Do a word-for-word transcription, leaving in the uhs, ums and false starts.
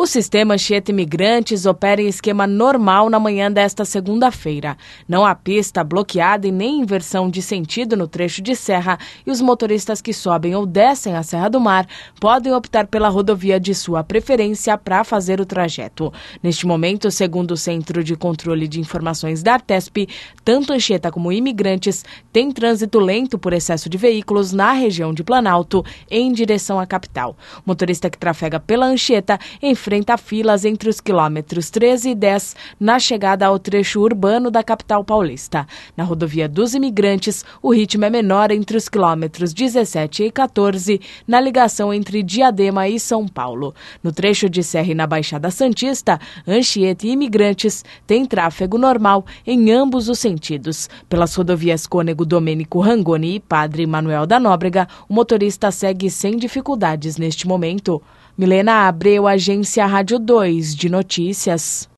O sistema Anchieta Imigrantes opera em esquema normal na manhã desta segunda-feira. Não há pista bloqueada e nem inversão de sentido no trecho de serra e os motoristas que sobem ou descem a Serra do Mar podem optar pela rodovia de sua preferência para fazer o trajeto. Neste momento, segundo o Centro de Controle de Informações da Artesp, tanto Anchieta como Imigrantes têm trânsito lento por excesso de veículos na região de Planalto em direção à capital. O motorista que trafega pela Anchieta enfrenta filas entre os quilômetros treze e dez na chegada ao trecho urbano da capital paulista. Na rodovia dos Imigrantes, o ritmo é menor entre os quilômetros dezessete e quatorze, na ligação entre Diadema e São Paulo. No trecho de serra e na Baixada Santista, Anchieta e Imigrantes têm tráfego normal em ambos os sentidos. Pelas rodovias Cônego Domênico Rangoni e Padre Manuel da Nóbrega, o motorista segue sem dificuldades neste momento. Milena Abreu, Agência Rádio dois de Notícias.